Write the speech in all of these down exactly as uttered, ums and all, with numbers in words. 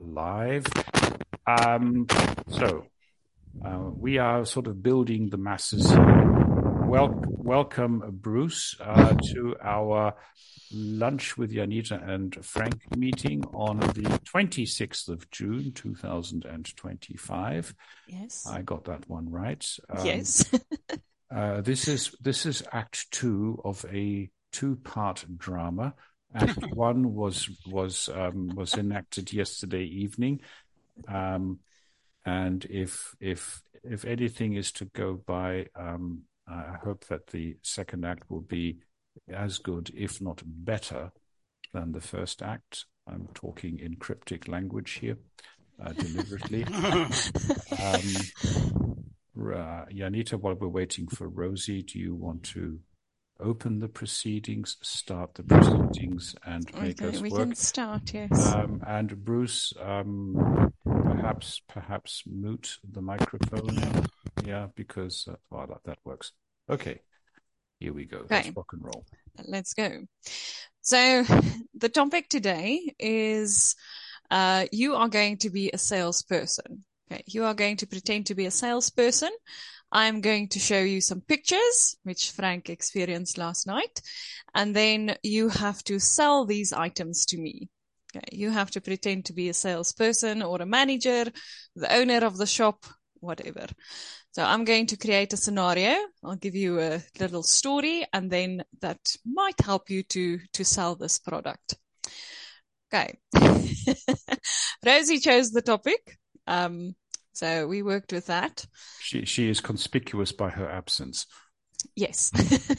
live. Um, so uh, we are sort of building the masses here. Wel- welcome, Bruce, uh, to our Lunch with Janita and Frank meeting on the twenty-sixth of June, two thousand twenty-five. Yes. I got that one right. Um, yes. uh, this is this is Act Two of a two-part drama. Act One was was um, was enacted yesterday evening, um, and if if if anything is to go by, um, I hope that the second act will be as good, if not better, than the first act. I'm talking in cryptic language here, uh, deliberately. um, uh, Janita, while we're waiting for Rosie, do you want to open the proceedings, start the proceedings, and make okay, us we work? can start, yes. Um, and Bruce, um, perhaps perhaps mute the microphone. Yeah, because uh, well, that, that works. Okay, here we go. Okay. Let's rock and roll. Let's go. So the topic today is uh, you are going to be a salesperson. Okay, you are going to pretend to be a salesperson. I'm going to show you some pictures, which Frank experienced last night, and then you have to sell these items to me. Okay, you have to pretend to be a salesperson or a manager, the owner of the shop, whatever. So I'm going to create a scenario. I'll give you a little story, and then that might help you to, to sell this product. Okay. Rosie chose the topic. Um, so we worked with that. She she is conspicuous by her absence. Yes.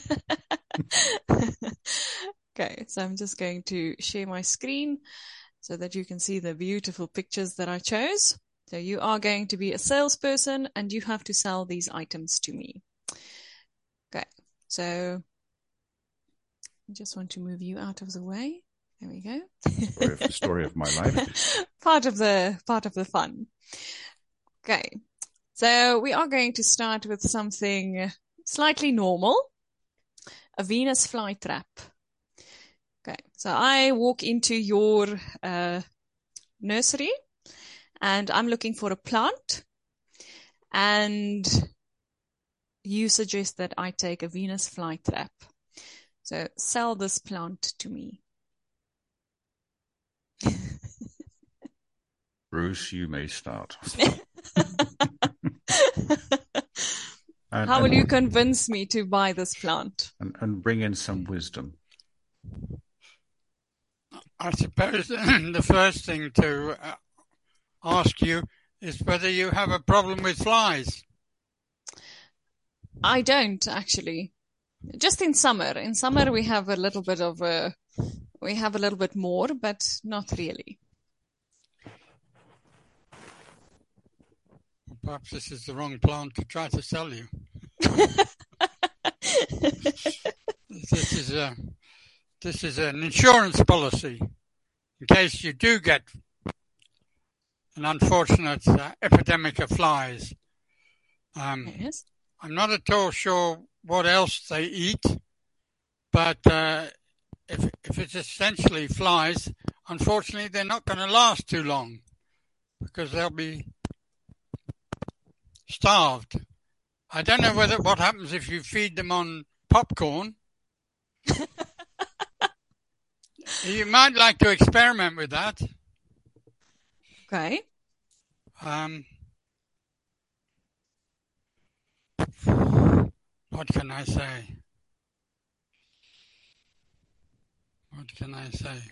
Okay, so I'm just going to share my screen so that you can see the beautiful pictures that I chose. So you are going to be a salesperson and you have to sell these items to me. Okay, so I just want to move you out of the way. There we go. Story of, story of my life. Part of the part of the fun. Okay, so we are going to start with something slightly normal, a Venus flytrap. Okay, so I walk into your uh, nursery and I'm looking for a plant, and you suggest that I take a Venus flytrap. So sell this plant to me. Bruce, you may start. And, How will and, you convince me to buy this plant? And, and bring in some wisdom. I suppose the first thing to uh, ask you is whether you have a problem with flies. I don't, actually. Just in summer. In summer we have a little bit of a, we have a little bit more, but not really. Perhaps this is the wrong plant to try to sell you. This is a this is an insurance policy in case you do get an unfortunate uh, epidemic of flies. Um, yes. I'm not at all sure what else they eat, but uh, if if it's essentially flies, unfortunately they're not going to last too long because they'll be starved. I don't know whether what happens if you feed them on popcorn. You might like to experiment with that. Okay. Um, what can I say? What can I say?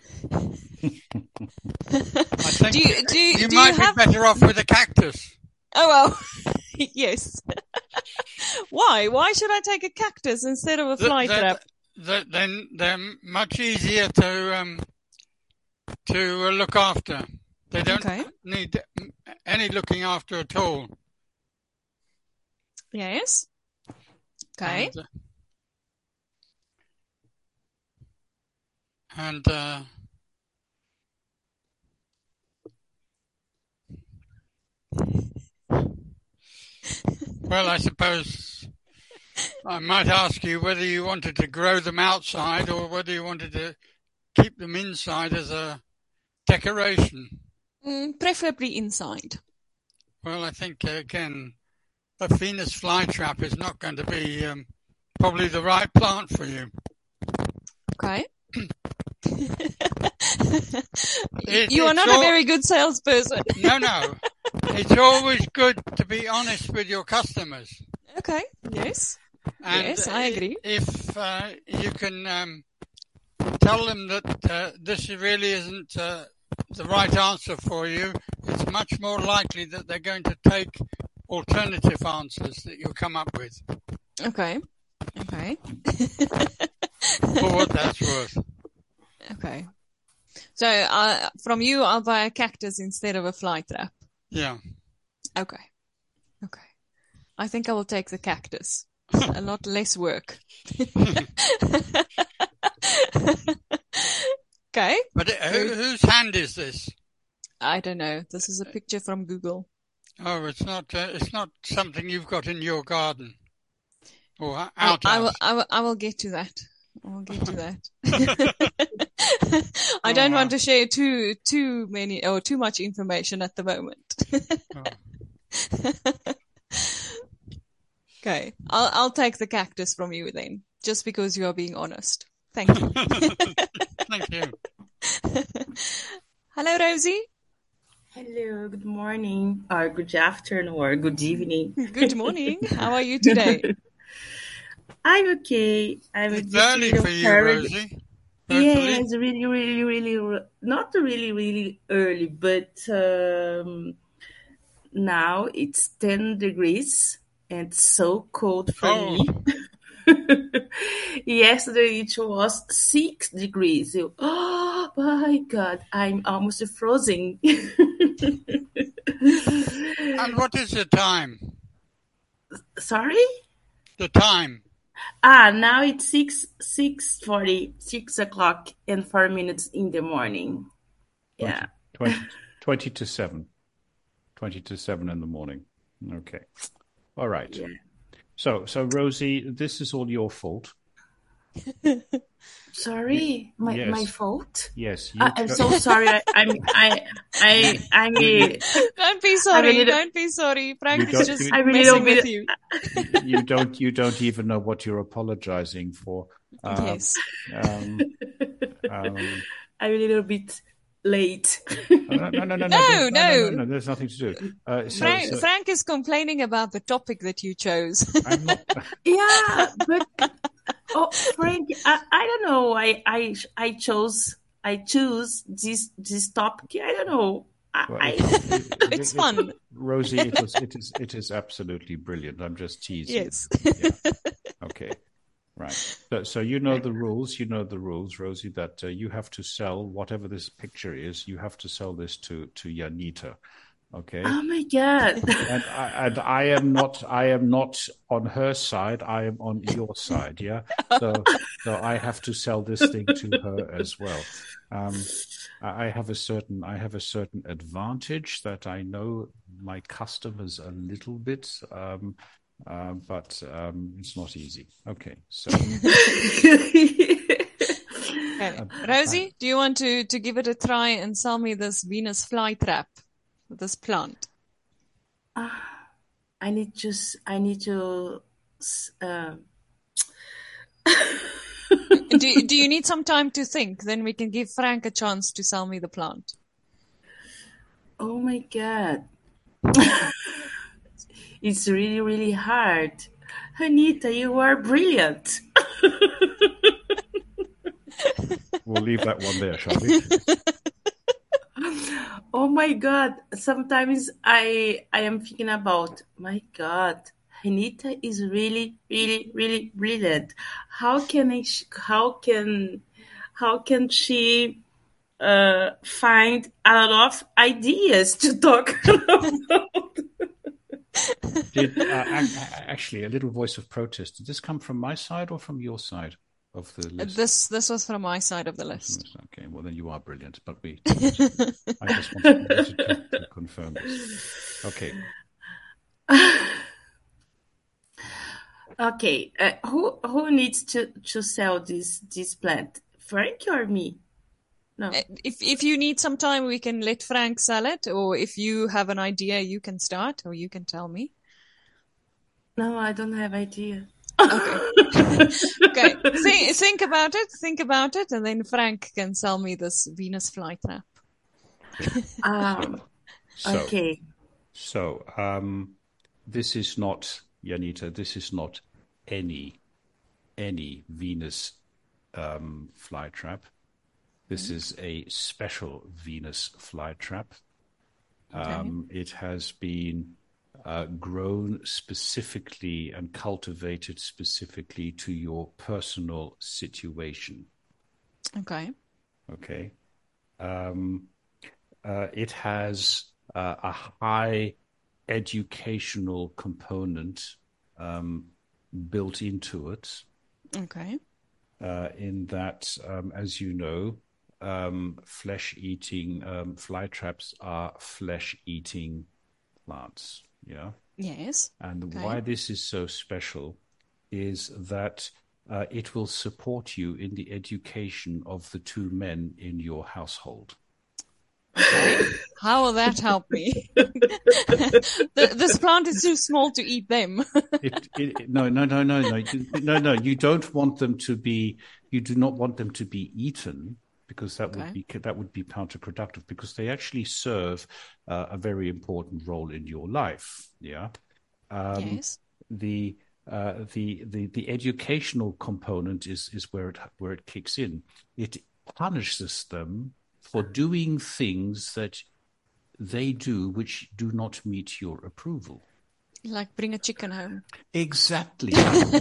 I think do you, do you, you do might you be have... better off with a cactus. Oh, well, yes. Why? Why should I take a cactus instead of a fly the, trap? The, then they're much easier to um, to uh, look after. They don't okay. need any looking after at all. Yes. Okay. And, uh, and uh, well, I suppose I might ask you whether you wanted to grow them outside or whether you wanted to keep them inside as a decoration. Mm, preferably inside. Well, I think, uh, again, a Venus flytrap is not going to be um, probably the right plant for you. Okay. It, you are not all, a very good salesperson. no, no. It's always good to be honest with your customers. Okay, yes. And yes, I agree. If uh, you can um, tell them that uh, this really isn't uh, the right answer for you, it's much more likely that they're going to take alternative answers that you come up with. Okay. Okay. For what that's worth. Okay. So uh, from you, I'll buy a cactus instead of a fly trap. Yeah. Okay. Okay. I think I will take the cactus. It's a lot less work. Okay. But uh, who, whose hand is this? I don't know. This is a picture from Google. Oh, it's not. Uh, it's not something you've got in your garden or I, out. I will. I will. I will get to that. I will get to that. I don't oh, want wow. to share too too many or too much information at the moment. oh. Okay, I'll I'll take the cactus from you then, just because you are being honest. Thank you. Thank you. Hello, Rosie. Hello, good morning, or good afternoon, or good evening. Good morning. How are you today? I'm okay. I'm it's early for you, Rosie. Yeah, it's really, really, really, not really, really early, but um, now it's ten degrees and it's so cold for oh. me. Yesterday it was six degrees. Oh my God, I'm almost frozen. And what is the time? Sorry? The time. Ah, now it's six six forty, six o'clock and four minutes in the morning. Yeah. twenty, twenty, twenty to seven. Twenty to seven in the morning. Okay. All right. Yeah. So so Rosie, this is all your fault. Sorry, my yes. my fault. Yes, uh, I'm so sorry. I, I'm I I I'm. A, don't be sorry. Little, don't be sorry. Frank is just I'm messing with you. You don't you don't even know what you're apologizing for. Um, yes. Um, um, I'm a little bit late. no, no, no, no, no, no, no, no. no, no. There's nothing to do. Uh, so, Frank, so, Frank is complaining about the topic that you chose. I'm not... Yeah, but. Oh, Frank, I, I don't know. I, I I chose I choose this this topic. I don't know. I, well, I... it, it, it's it, fun, it, Rosie. It is it is it is absolutely brilliant. I'm just teasing. Yes. Yeah. Okay. Right. So, so you know the rules. You know the rules, Rosie. That uh, you have to sell whatever this picture is. You have to sell this to to Janita. Okay. Oh my God. and I, and I am not I am not on her side. I am on your side. Yeah. So so I have to sell this thing to her as well. Um, I have a certain I have a certain advantage that I know my customers a little bit, um, uh, but um, it's not easy. Okay. So. Okay. Rosie, do you want to to give it a try and sell me this Venus flytrap? This plant. Uh, I need to. I need to. Uh... do Do you need some time to think? Then we can give Frank a chance to sell me the plant. Oh my God! It's really, really hard. Anita, you are brilliant. We'll leave that one there, shall we? Oh my God! Sometimes I I am thinking about, my God, Anita is really, really, really brilliant. How can I? How can? How can she uh, find a lot of ideas to talk about? Did uh, actually a little voice of protest? Did this come from my side or from your side of the list? This this was from my side of the list. Okay, well then you are brilliant. But we, I just wanted to, to, to confirm this. Okay. Okay. Uh, who who needs to, to sell this this plant? Frank or me? no. If if you need some time, we can let Frank sell it, or if you have an idea, you can start, or you can tell me. No, I don't have idea. Okay. Okay. Think, think about it. Think about it, and then Frank can sell me this Venus flytrap. Um, So, okay. so um, this is not, Janita, this is not any any Venus um, flytrap. This is a special Venus flytrap. Um, it has been uh, grown specifically and cultivated specifically to your personal situation. Okay. Okay. Um, uh, it has uh, a high educational component um, built into it. Okay. Uh, in that, um, as you know, um, flesh-eating um, fly traps are flesh-eating plants. Yeah. Yes. And Okay. why this is so special is that uh, it will support you in the education of the two men in your household. Okay. How will that help me? The, this plant is too small to eat them. It, it, no, no, no, no, no, You- no, no. You don't want them to be. You do not want them to be eaten because that Okay. would be that would be counterproductive. Because they actually serve uh, a very important role in your life. Yeah. Um, Yes. The uh, the the the educational component is is where it where it kicks in. It punishes them for doing things that they do which do not meet your approval. Like bring a chicken home. Exactly.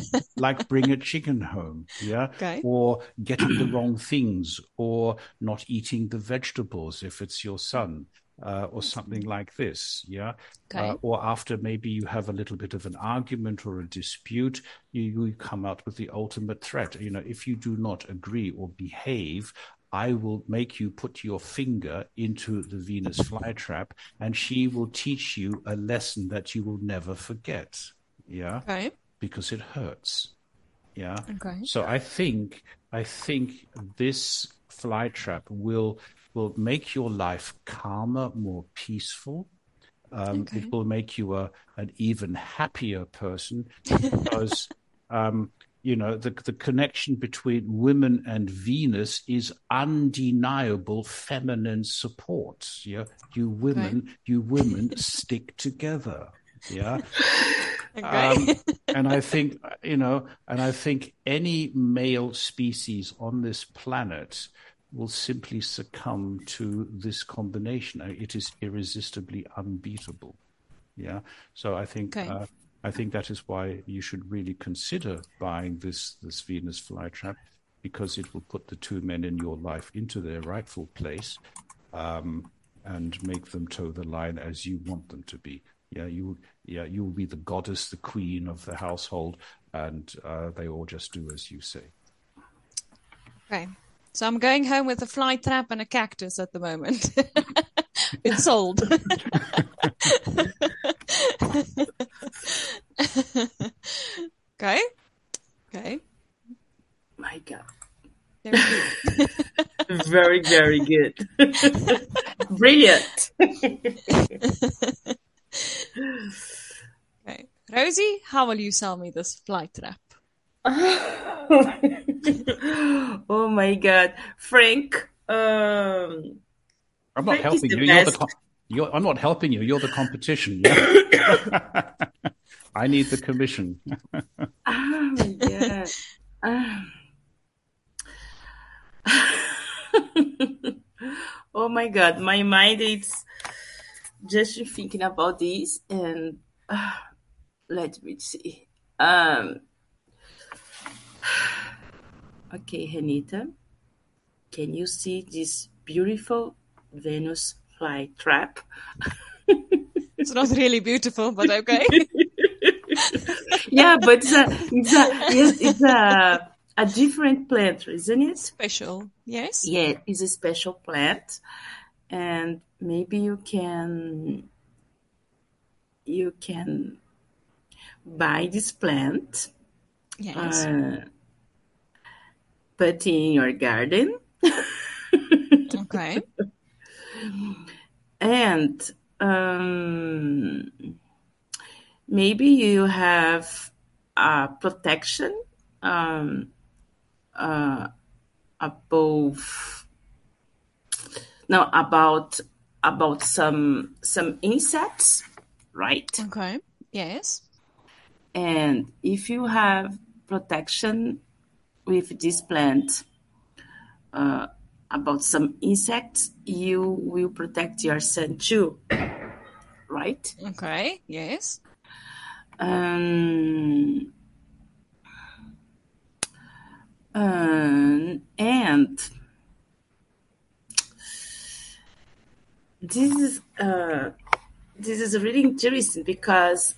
Like bring a chicken home, yeah? Okay. Or getting the wrong things, or not eating the vegetables if it's your son, uh, or something like this, yeah? Okay. Uh, or after maybe you have a little bit of an argument or a dispute, you, you come out with the ultimate threat. You know, if you do not agree or behave, I will make you put your finger into the Venus flytrap, and she will teach you a lesson that you will never forget. Yeah, Okay. because it hurts. Yeah. Okay. So I think I think this flytrap will will make your life calmer, more peaceful. Um, Okay. It will make you a an even happier person because. Um, You know, the the connection between women and Venus is undeniable feminine support. Yeah, you women, Okay. you women stick together. Yeah, Okay. um, and I think you know, and I think any male species on this planet will simply succumb to this combination. It is irresistibly unbeatable. Yeah, so I think. Okay. Uh, I think that is why you should really consider buying this this Venus flytrap, because it will put the two men in your life into their rightful place, um, and make them toe the line as you want them to be. Yeah, you yeah you will be the goddess, the queen of the household, and uh, they all just do as you say. Okay. So I'm going home with a fly trap and a cactus at the moment. It's sold. Okay. Okay. My God. Very good. Very, very good. Brilliant. Okay. Rosie, how will you sell me this fly trap? Oh my God. Frank, um, I'm not Frank is helping the you. You're the best. co- you're, I'm not helping you. You're the competition. Yeah? I need the commission. Oh my God. Ah. Oh my God. My mind is just thinking about this, and uh, let me see. Um, okay, Renita, can you see this beautiful Venus flytrap? It's not really beautiful, but okay. Yeah, but it's a, it's a, yes, it's a, a different plant, isn't it? Special. Yes. Yeah, it's a special plant, and maybe you can you can buy this plant, Yes. uh, put in your garden, Okay. And um, maybe you have uh, protection um, uh, above no about about some some insects, right? Okay. Yes. And if you have protection with this plant uh, about some insects, you will protect your son too, right? Okay. Yes. Um, um, and this is uh, this is really interesting because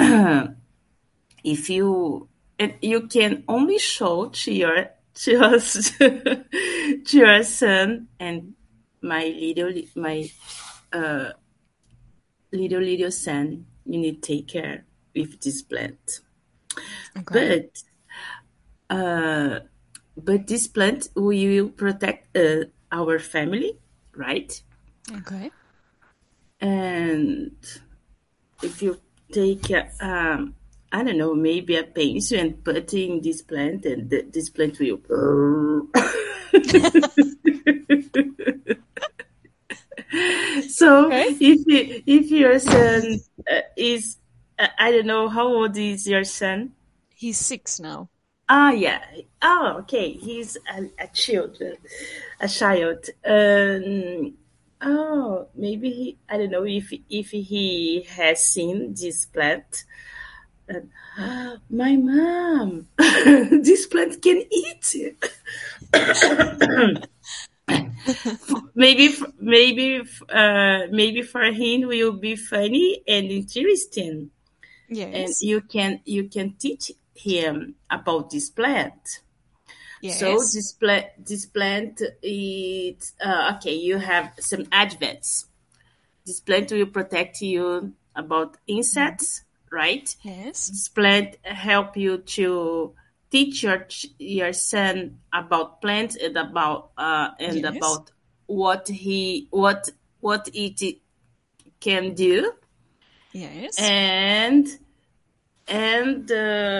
if you and you can only show to your to your, to your son and my little my uh, little little son, you need to take care with this plant. Okay. But uh, but this plant will protect uh, our family, right? Okay. And if you take a, um, I don't know, maybe a pencil and put in this plant, and the, this plant will. So Okay. if you, if your son uh, is, uh, I don't know, how old is your son? He's six now. Ah, yeah. Oh, okay. He's a, a child, a child. Um, oh, maybe he. I don't know if if he has seen this plant. And, ah, my mom, this plant can eat it. maybe, maybe, uh, maybe for him will be funny and interesting, and Yes. you can you can teach him about this plant. Yes. So this plant, this plant, it's uh, okay. You have some advents. This plant will protect you about insects, right? Yes. This plant help you to teach your ch- your son about plants and about uh, and Yes. about what he what what it can do, Yes. and and uh,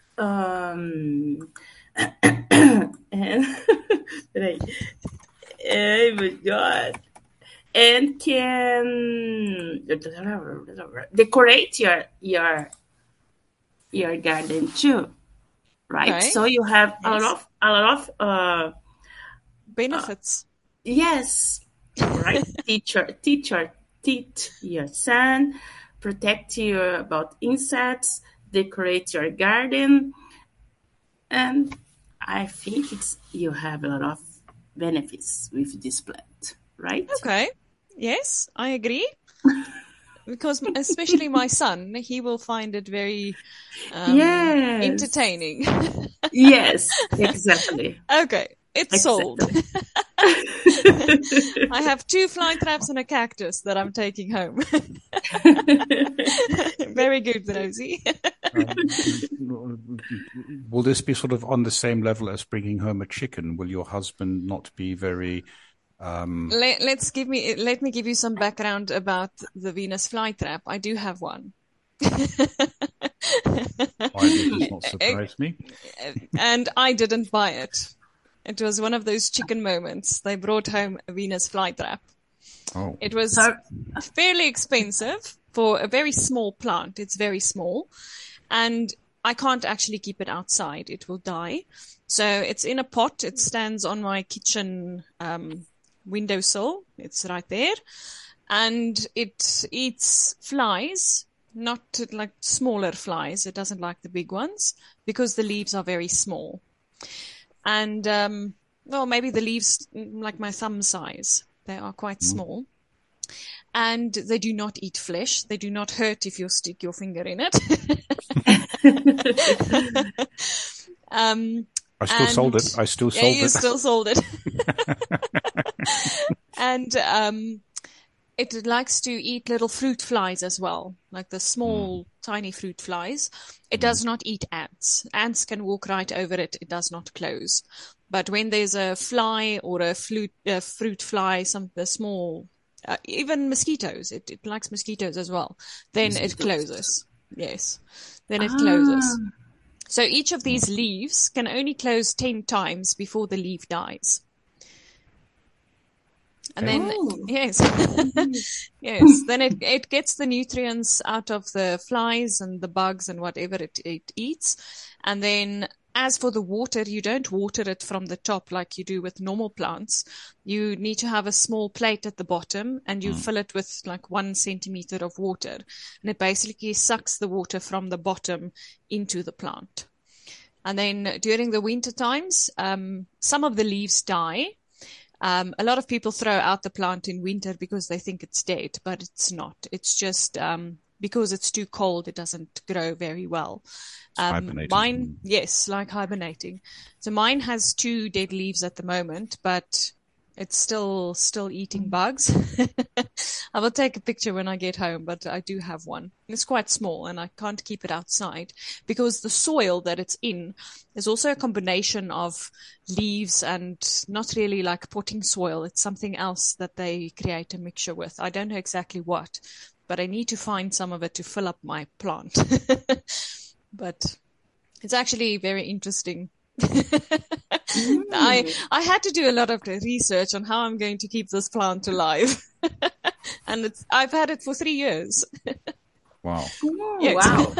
um and right. Oh my god. And can decorate your your your garden too, right? Okay. So you have a lot Yes. of a lot of uh Benefits. yes, right? teacher teacher teach your son, protect you about insects, decorate your garden, and I think it's you have a lot of benefits with this plant, right? Okay. Yes, I agree. Because especially my son, he will find it very um, Yes. entertaining. Yes, exactly. Okay, it's sold. Exactly. I have two fly traps and a cactus that I'm taking home. Very good, Rosie. Um, will this be sort of on the same level as bringing home a chicken? Will your husband not be very? Um... Let, let's give me. Let me give you some background about the Venus flytrap. I do have one. Why did this not surprise me? And I didn't buy it. It was one of those chicken moments. They brought home a Venus flytrap. Oh. It was fairly expensive for a very small plant. It's very small. And I can't actually keep it outside. It will die. So it's in a pot. It stands on my kitchen um, windowsill. It's right there. And it eats flies, not like smaller flies. It doesn't like the big ones because the leaves are very small. And, um, well, maybe the leaves like my thumb size. They are quite mm. small. And they do not eat flesh. They do not hurt if you stick your finger in it. um, I still and, sold it. I still sold yeah, it. you still sold it. And um, it likes to eat little fruit flies as well, like the small, mm. tiny fruit flies. It mm. does not eat ants. Ants can walk right over it. It does not close. But when there's a fly or a fruit, uh, fruit fly, some a small, uh, even mosquitoes, it, it likes mosquitoes as well, then mosquitoes. It closes. Yes. Then it ah. closes. So each of these leaves can only close ten times before the leaf dies. And then, oh. yes, yes, then it, it gets the nutrients out of the flies and the bugs and whatever it, it eats. And then as for the water, you don't water it from the top like you do with normal plants. You need to have a small plate at the bottom and you mm. fill it with like one centimeter of water. And it basically sucks the water from the bottom into the plant. And then during the winter times, um, some of the leaves die. Um, a lot of people throw out the plant in winter because they think it's dead, but it's not. It's just um, because it's too cold, it doesn't grow very well. Um, mine, yes, like hibernating. So mine has two dead leaves at the moment, but it's still still eating bugs. I will take a picture when I get home, but I do have one. It's quite small, and I can't keep it outside because the soil that it's in is also a combination of leaves and not really like potting soil. It's something else that they create a mixture with. I don't know exactly what, but I need to find some of it to fill up my plant. But it's actually very interesting. mm. I I had to do a lot of research on how I'm going to keep this plant alive, and it's I've had it for three years. Wow! Yes. Wow!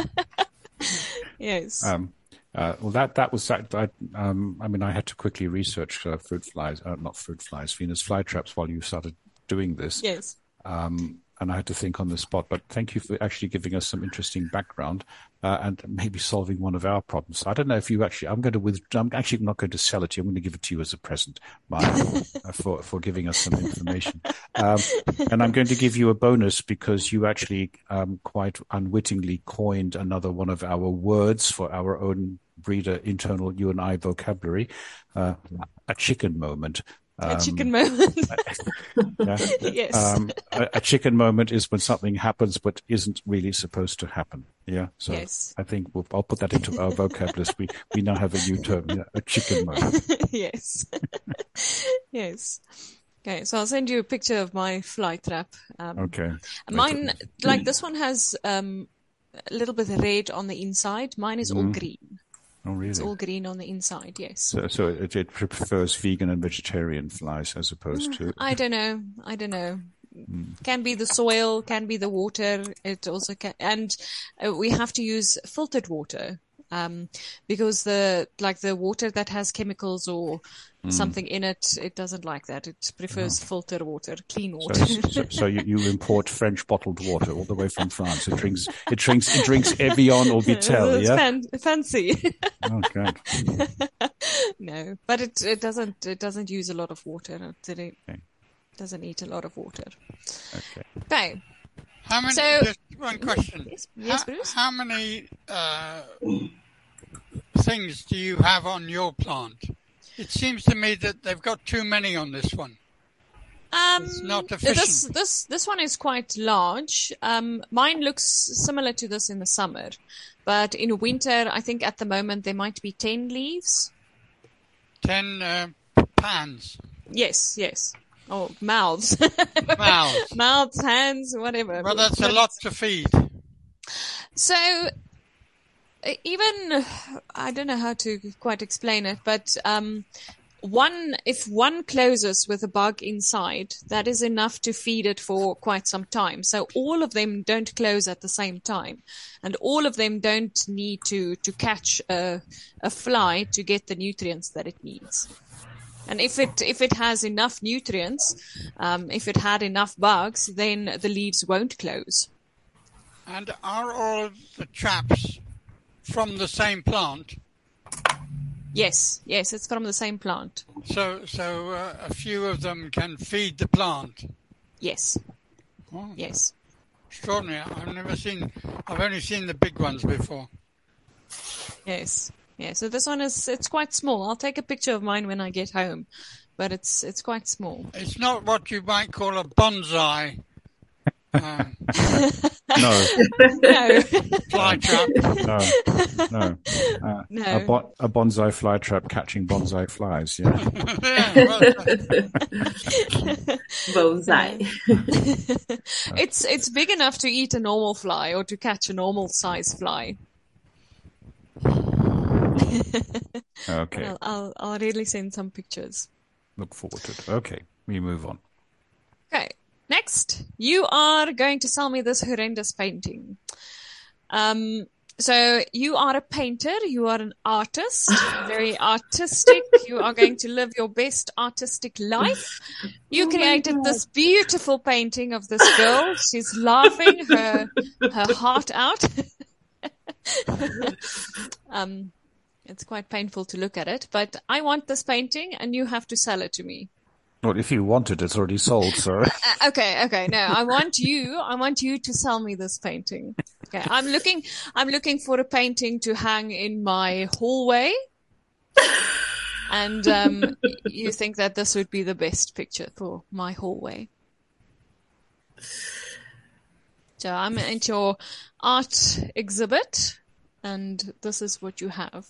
Yes. Um, uh, well, that that was that. I, um, I mean, I had to quickly research uh, fruit flies, uh, not fruit flies, Venus flytraps, while you started doing this. Yes. Um, and I had to think on the spot. But thank you for actually giving us some interesting background uh, and maybe solving one of our problems. I don't know if you actually. I'm going to withdraw. I'm actually not going to sell it to you. I'm going to give it to you as a present, Maya, for for giving us some information. Um, and I'm going to give you a bonus because you actually um, quite unwittingly coined another one of our words for our own breeder internal you and I vocabulary, uh, a chicken moment. Um, a chicken moment. yeah. Yes. Um, a, a chicken moment is when something happens but isn't really supposed to happen. Yeah. So yes. I think we'll, I'll put that into our vocab list. We we now have a new term, yeah, a chicken moment. Yes. Yes. Okay, so I'll send you a picture of my fly trap. Um, okay. Mine, like this one, has um, a little bit of red on the inside. Mine is mm. all green. Oh, really? It's all green on the inside, yes. So, so it, it prefers vegan and vegetarian flies as opposed to... I don't know. I don't know. Mm. Can be the soil, can be the water. It also can... And uh, we have to use filtered water um, because the like the water that has chemicals or mm. something in it, it doesn't like that. It prefers oh. filtered water, clean water. So, so, so you, you import French bottled water all the way from France. It drinks, it drinks, it drinks Evian or Vittel, it's yeah? Fan- fancy. Oh, God. No, but it it doesn't it doesn't use a lot of water. It, it okay. doesn't eat a lot of water. Okay. Okay. How many? So, just one question. Yes, yes, how, Bruce? how many uh, things do you have on your plant? It seems to me that they've got too many on this one. Um, it's not efficient. This this this one is quite large. Um, mine looks similar to this in the summer, but in winter, I think at the moment there might be ten leaves. Ten uh, pans. Yes, yes. Oh, mouths. Mouths. Mouths, hands, whatever. Well, that's but, a lot to feed. So, even, I don't know how to quite explain it, but um, one, if one closes with a bug inside, that is enough to feed it for quite some time. So all of them don't close at the same time. And all of them don't need to, to catch a, a fly to get the nutrients that it needs. And if it if it has enough nutrients, um, if it had enough bugs, then the leaves won't close. And are all the traps from the same plant? Yes, yes, it's from the same plant. So, so uh, a few of them can feed the plant. Yes. Oh, yes. Extraordinary. I've never seen. I've only seen the big ones before. Yes. Yeah, so this one is, it's quite small. I'll take a picture of mine when I get home, but it's it's quite small. It's not what you might call a bonsai um, No, No. fly trap. no, no. Uh, No. A, bon- a bonsai fly trap catching bonsai flies. Yeah. Yeah, well, Bonsai. It's it's big enough to eat a normal fly or to catch a normal size fly. Okay. I'll, I'll I'll really send some pictures. Look forward to it. Okay, we move on. Okay, next, you are going to sell me this horrendous painting. Um, so you are a painter, you are an artist, very artistic. You are going to live your best artistic life. You Oh my created God. this beautiful painting of this girl. She's laughing her her heart out. um, it's quite painful to look at it, but I want this painting, and you have to sell it to me. Well, if you want it, it's already sold, so. Uh, okay, okay. No, I want you. I want you to sell me this painting. Okay, I'm looking. I'm looking for a painting to hang in my hallway, and um, you think that this would be the best picture for my hallway. So I'm at your art exhibit, and this is what you have.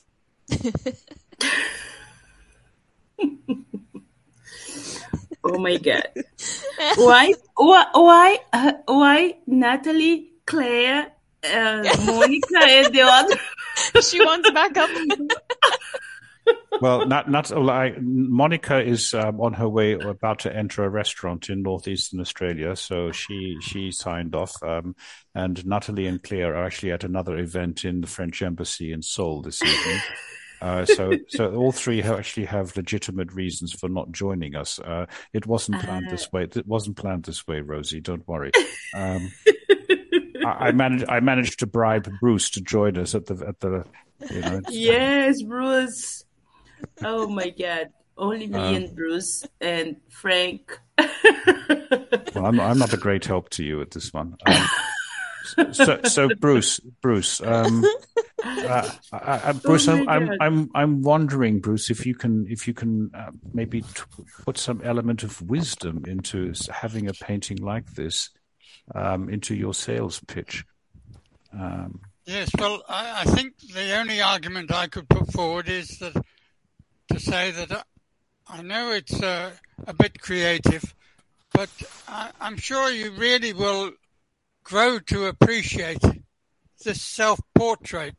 Oh my God. Why, why, why, uh, why Natalie, Claire, uh, Monica, and the other? She wants backup. Well, not, not, I, Monica is um, on her way or about to enter a restaurant in northeastern Australia, so she she signed off. Um, and Natalie and Claire are actually at another event in the French Embassy in Seoul this evening. Uh, so, so all three have actually have legitimate reasons for not joining us. Uh, it wasn't planned Uh, this way. It wasn't planned this way, Rosie. Don't worry. Um, I, I managed. I managed to bribe Bruce to join us at the at the. You know, it's- Yes, Bruce. Oh my God. Only me Um, and Bruce and Frank. Well, I'm, I'm not a great help to you at this one. Um, so, so Bruce, Bruce, um, uh, I, I, Bruce, Oh I'm, my I'm, God. I'm, I'm wondering, Bruce, if you can, if you can uh, maybe t- put some element of wisdom into s- having a painting like this um, into your sales pitch. Um, Yes, well, I, I think the only argument I could put forward is that to say that uh, I know it's uh, a bit creative, but I, I'm sure you really will grow to appreciate this self-portrait.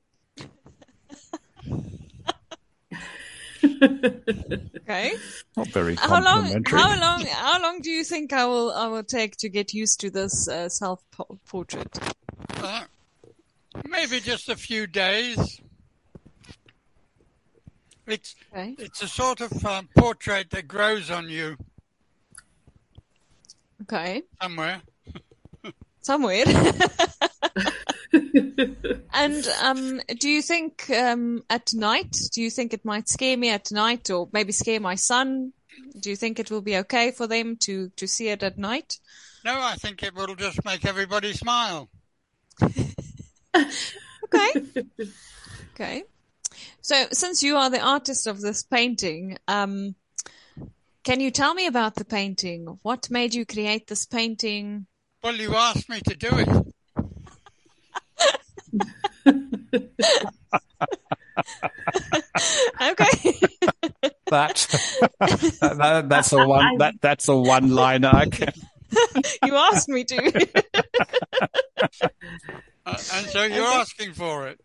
Okay. not very How long? complimentary. How long? How long do you think I will? I will take to get used to this uh, self-portrait? Uh, maybe just a few days. It's Okay. it's a sort of um, portrait that grows on you Okay. somewhere. Somewhere. And um, do you think um, at night? Do you think it might scare me at night, or maybe scare my son? Do you think it will be okay for them to to see it at night? No, I think it will just make everybody smile. Okay. Okay. So, since you are the artist of this painting, um, can you tell me about the painting? What made you create this painting? Well, you asked me to do it. Okay. That, that that's a one that that's a one liner. I can. You asked me to. Uh, and so you're asking for it.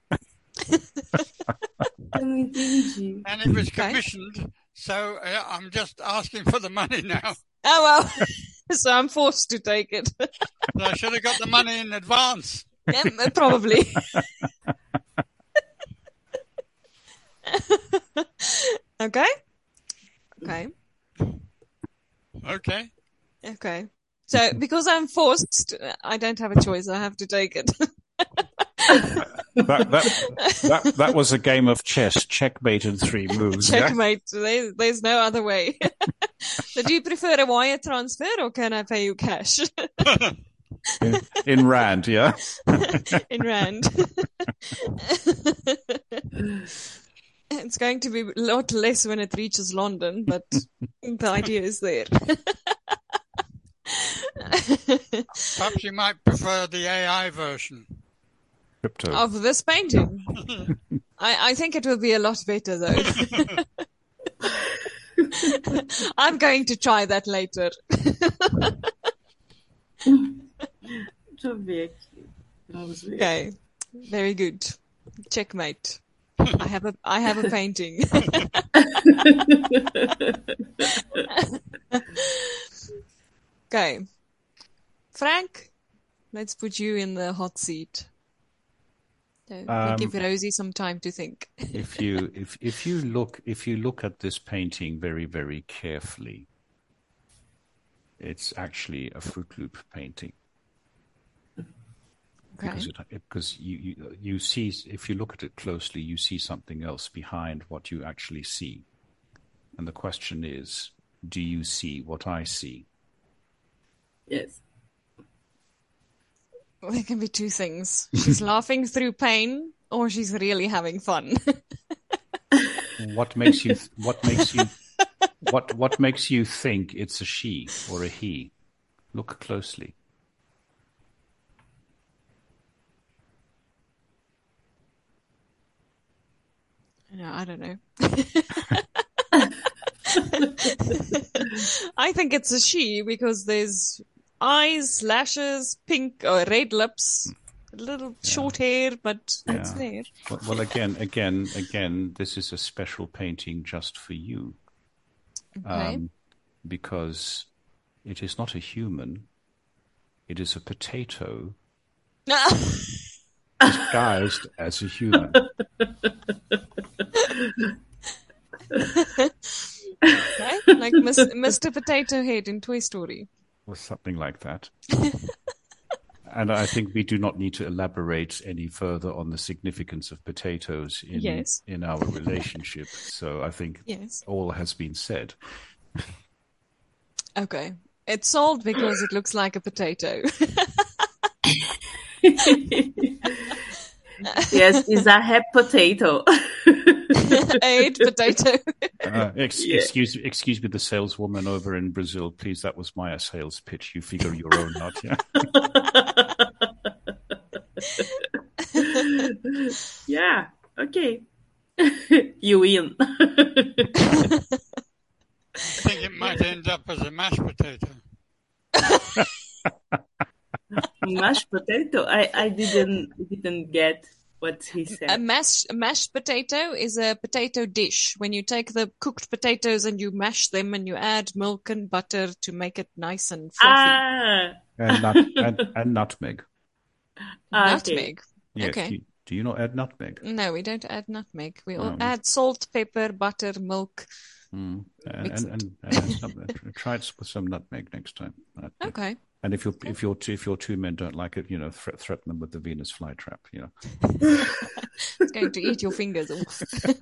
Eu não entendi. And it was Okay. commissioned, so uh, I'm just asking for the money now. Oh, well. So I'm forced to take it. I should have got the money in advance. Yeah, probably. Okay. Okay. Okay. Okay. So, because I'm forced, I don't have a choice. I have to take it. That, that, that, that was a game of chess, checkmate in three moves. yeah? Checkmate. There, there's no other way. So do you prefer a wire transfer, or can I pay you cash In, in Rand, yeah? in Rand? It's going to be a lot less when it reaches London, but the idea is there. Perhaps you might prefer the A I version. Crypto. Of this painting. I, I think it will be a lot better though. I'm going to try that later. Deixa eu ver aqui. Vamos ver. Okay. Very good. Checkmate. I have a I have a painting. Okay. Frank, let's put you in the hot seat. So we'll Um, give Rosie some time to think. if you if if you look if you look at this painting very very carefully, it's actually a Fruit Loop painting. Okay. Because, it, because you, you you see, if you look at it closely, you see something else behind what you actually see. And the question is, do you see what I see? Yes. There can be two things. She's laughing through pain, or she's really having fun. What makes you what makes you what what makes you think it's a she or a he? Look closely. No, I don't know. I think it's a she because there's eyes, lashes, pink or red lips, a little yeah. short hair, but yeah. it's there. Well, well, again, again, again, this is a special painting just for you. Okay. Um, because it is not a human. It is a potato disguised as a human. Okay, like Mister Potato Head in Toy Story. Or something like that. And I think we do not need to elaborate any further on the significance of potatoes in yes. in our relationship. So I think yes. all has been said. Okay. It's sold because it looks like a potato. Yes, it's a head potato. Head potato. Uh, ex- Yeah. Excuse, excuse me, the saleswoman over in Brazil, please. That was my sales pitch. You figure your own out, yeah. Yeah. Okay. You win. I think it might end up as a mashed potato. Mashed potato. I, I didn't didn't get what he said. A mashed, a mashed potato is a potato dish. When you take the cooked potatoes and you mash them and you add milk and butter to make it nice and fluffy. Ah. And, nut, and, and nutmeg. Ah, Nutmeg. Yes. Okay. Do, do you not add nutmeg? No, we don't add nutmeg. We all Um, add salt, pepper, butter, milk. Mm. And, Mix and, and, and some, try it with some nutmeg next time. Nutmeg. Okay. And if your if your two if your two men don't like it, you know, thre- threaten them with the Venus flytrap. You know, It's going to eat your fingers off.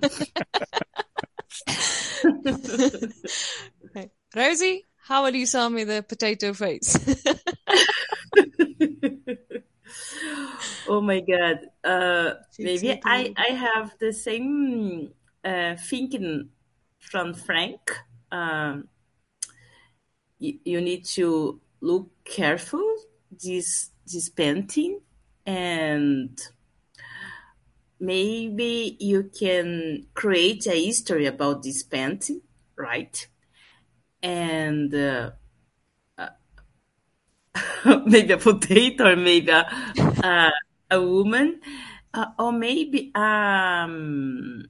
Okay. Rosie, how will you sell me the potato face? Oh my God. Uh, She's maybe I, happy. I have the same uh, thinking from Frank. Um, you, you need to look careful this this painting, and maybe you can create a history about this painting, right? And uh, uh, maybe a potato, or maybe a, uh, a woman, uh, or maybe um,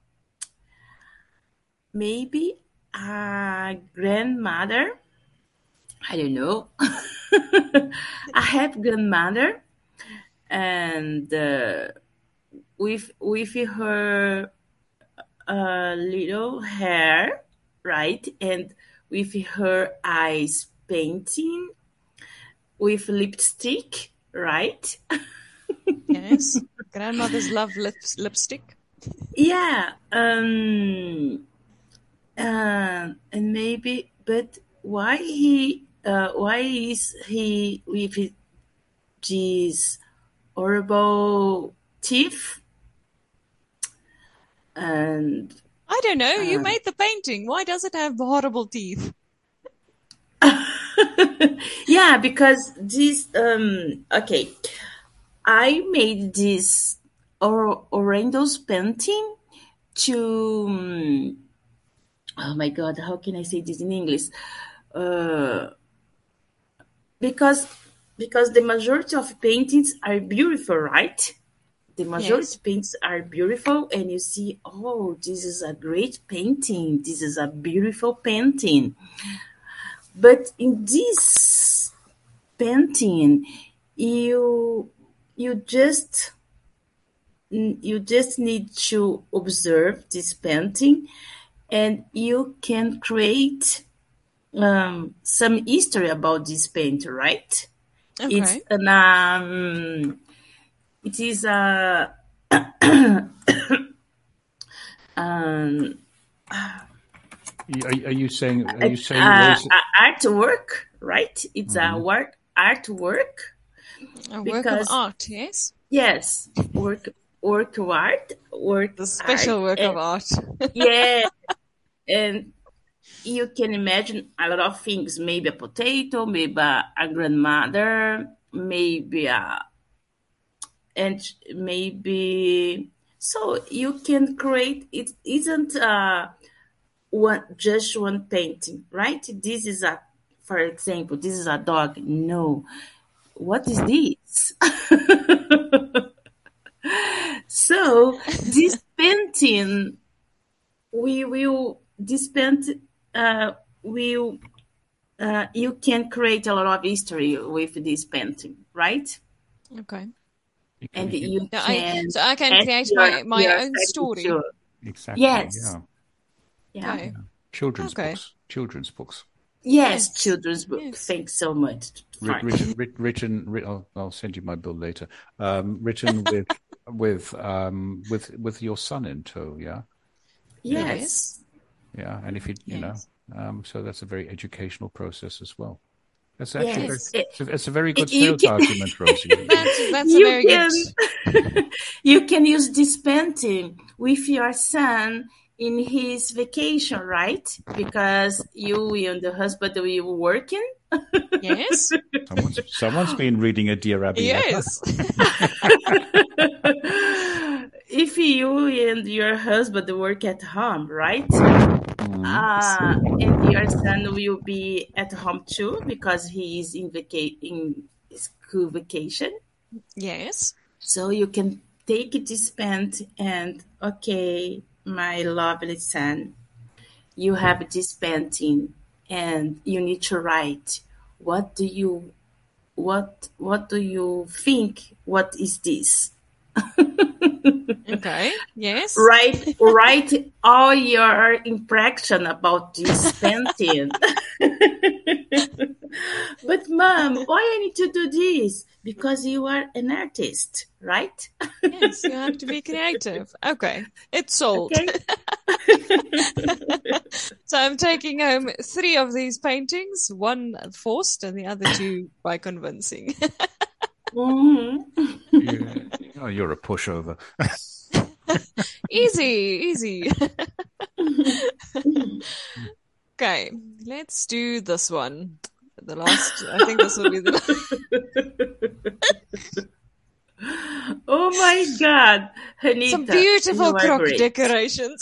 maybe a grandmother. I don't know. I have grandmother, and uh, with with her uh, little hair, right, and with her eyes painting, with lipstick, right? Yes. Grandmothers love lips, lipstick. Yeah, um, uh, and maybe, but why he? Uh, why is he with his- these horrible teeth? And I don't know. You Uh. made the painting. Why does it have horrible teeth? Yeah, because this um okay, I made this or horrendous painting to um, oh my god, how can I say this in English? Uh, because because the majority of paintings are beautiful, right? The majority Yes. paintings are beautiful, and you see, oh, this is a great painting. This is a beautiful painting. But in this painting, you you just you just need to observe this painting, and you can create um, some history about this painter, right? It's Okay. an um, it is a um, Are, are you saying? Are you it's saying? What a, is it? a artwork, right? It's a Mhm. work artwork A work of because art, yes? yes, work work of art, work The art, special work and of art. yeah, and you can imagine a lot of things. Maybe a potato, maybe a, a grandmother, maybe a and maybe so you can create. It isn't uh one just one painting, right? This is a, for example, this is a dog. No, what is this? So this painting, we will this paint uh, will uh, you can create a lot of history with this painting, right? Okay. You can, And you can, you Yeah, I can so I can add create your my my your own story. signature. exactly. Yes, Yeah. yeah, Okay. Children's Okay. books. Children's books. yes. Yes. Children's book. Yes. Thanks so much. Writ- Fine. Written, writ- written, writ- I'll, I'll send you my bill later. Um, written with, with, um, with, with your son in tow. Yeah, yeah, Yes. Yes, yeah. And if you, you know, Yes. um, so that's a very educational process as well. That's actually very, yes. Yes. Eh, it's a, it's a very eh, good you sales can argument, Rosie. That's that's a you very good. can you can use this painting with your son in his vacation, right? Because you and the husband will working. Yes. Someone's, someone's been reading a Dear Abby letter. Yes. If you and your husband work at home, right? Mhm. Uh, and your son will be at home too because he is in vaca- in school vacation. Yes. So you can take this pen and okay, my lovely son, you have this painting and you need to write. What do you what what do you think? What is this? Okay. Yes. Write write all your impression about this painting. But mom, why I need to do this? Because you are an artist, right? Yes. You have to be creative. Okay. It's sold. Okay. So I'm taking home three of these paintings, one forced and the other two by convincing. Mhm. You, oh, you're a pushover. Easy, easy. Okay, let's do this one. The last, I think this will be the Oh my God, Anita, some beautiful you are crock great. decorations.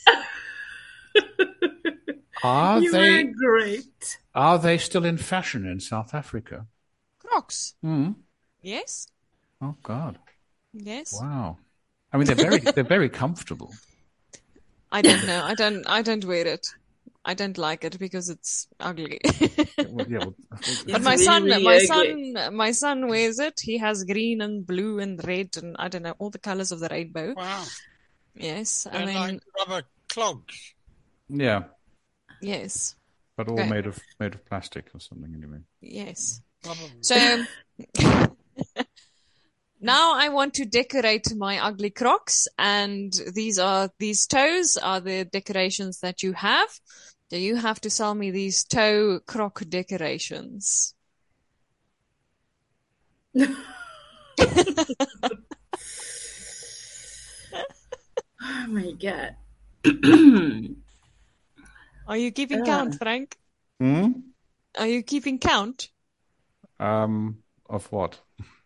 Are You are they, great. are they still in fashion in South Africa? Crocks. Mm. Yes, Oh God. yes. Wow. I mean, they're very, they're very comfortable. I don't know. I don't. I don't wear it. I don't like it because it's ugly. Well, yeah, well, But It's my really, son, really my ugly. son, my son wears it. He has green and blue and red and I don't know all the colors of the rainbow. Wow. Yes, They're and then like rubber clogs. yeah, yes, but all Okay. made of made of plastic or something anyway. yes. Rubber. So now I want to decorate my ugly Crocs, and these are these toes are the decorations that you have. So you have to sell me these toe Croc decorations. Oh my God. Are you keeping Uh, count, Frank? Hmm? Are you keeping count? Um, of what?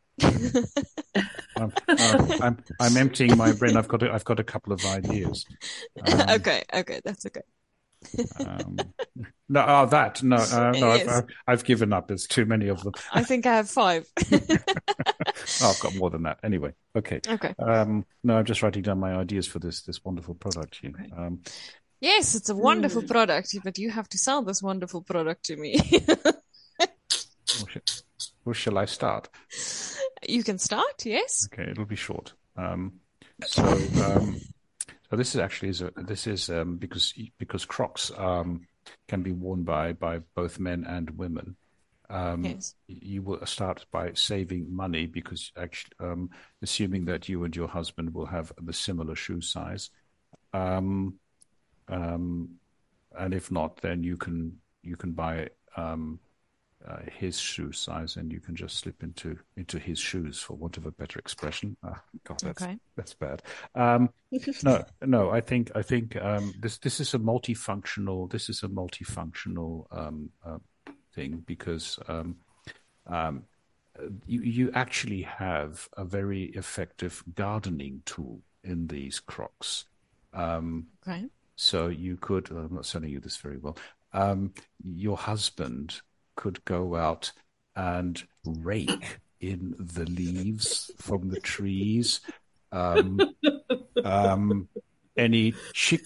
I'm, uh, I'm I'm emptying my brain. I've got a, I've got a couple of ideas. Um, okay, okay, that's okay. um, no, oh, that no, uh, no. Yes. I've, I've I've given up. There's too many of them. I think I have five. Oh, I've got more than that. Anyway, okay. Okay. Um, no, I'm just writing down my ideas for this this wonderful product here. Um, Yes, it's a wonderful product, but you have to sell this wonderful product to me. where, sh- where shall I start? You can start, yes. Okay, it'll be short. Um, so, um, so this is actually is a, this is um, because because Crocs um, can be worn by by both men and women. Um, Yes. You will start by saving money because actually, um, assuming that you and your husband will have the similar shoe size, um, um, and if not, then you can you can buy um, uh, his shoe size, and you can just slip into into his shoes, for want of a better expression. Ah, God, that's Okay. that's bad. Um, no, no, I think I think um, this this is a multifunctional. This is a multifunctional um, uh, thing because um, um, you you actually have a very effective gardening tool in these Crocs. Um, Okay. so you could. I'm not selling you this very well. Um, your husband could go out and rake in the leaves from the trees. Um, um, any chick.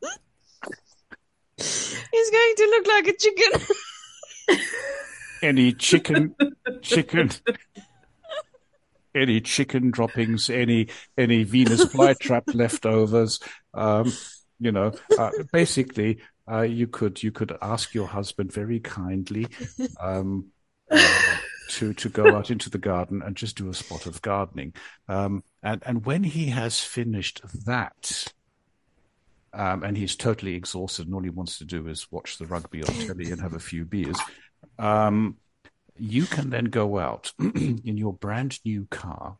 He's going to look like a chicken. Any chicken, chicken, any chicken droppings, any any Venus flytrap leftovers. Um, you know, uh, basically, uh, you could you could ask your husband very kindly um, uh, to to go out into the garden and just do a spot of gardening. Um, and and when he has finished that. Um, and he's totally exhausted, and all he wants to do is watch the rugby on telly and have a few beers. Um, you can then go out in your brand new car.